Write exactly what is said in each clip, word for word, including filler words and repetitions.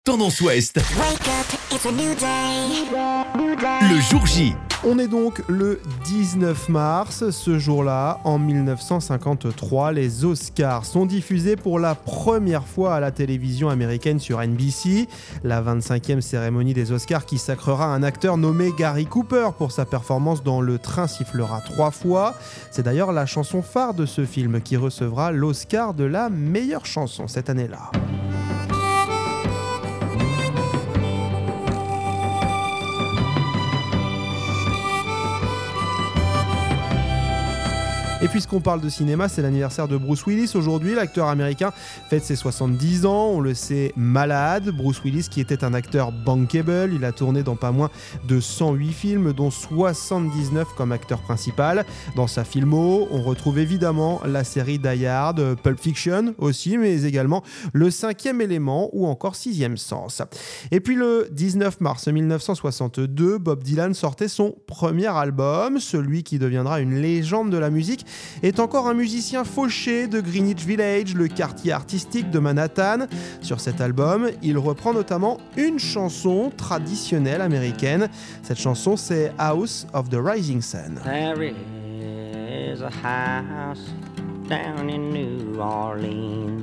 Tendance Ouest. Wake up, it's a new day. Le jour J. On est donc le dix-neuf mars. Ce jour-là, en dix-neuf cent cinquante-trois, les Oscars sont diffusés pour la première fois à la télévision américaine sur N B C. La vingt-cinquième cérémonie des Oscars qui sacrera un acteur nommé Gary Cooper pour sa performance dans Le Train sifflera trois fois. C'est d'ailleurs la chanson phare de ce film qui recevra l'Oscar de la meilleure chanson cette année-là. Et puisqu'on parle de cinéma, c'est l'anniversaire de Bruce Willis aujourd'hui. L'acteur américain fête ses soixante-dix ans, on le sait, malade. Bruce Willis qui était un acteur bankable, il a tourné dans pas moins de cent huit films, dont soixante-dix-neuf comme acteur principal. Dans sa filmo, on retrouve évidemment la série Die Hard, Pulp Fiction aussi, mais également Le Cinquième Élément ou encore Sixième Sens. Et puis le dix-neuf mars dix-neuf cent soixante-deux, Bob Dylan sortait son premier album, celui qui deviendra une légende de la musique, est encore un musicien fauché de Greenwich Village, le quartier artistique de Manhattan. Sur cet album, il reprend notamment une chanson traditionnelle américaine. Cette chanson, c'est House of the Rising Sun. There is a house down in New Orleans.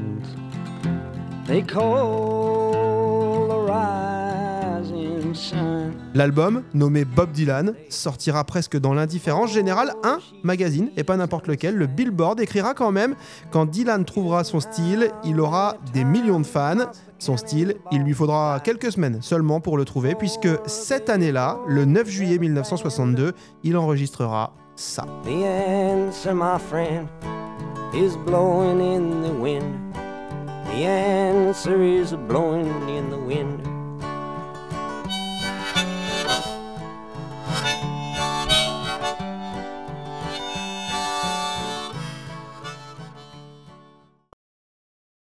They call the rising sun. L'album, nommé Bob Dylan, sortira presque dans l'indifférence générale. Un magazine, et pas n'importe lequel, le Billboard, écrira quand même: quand Dylan trouvera son style, il aura des millions de fans. Son style, il lui faudra quelques semaines seulement pour le trouver, puisque cette année-là, le neuf juillet dix-neuf cent soixante-deux, il enregistrera ça. The answer, my friend, is blowing in the wind. The answer is blowing in the wind.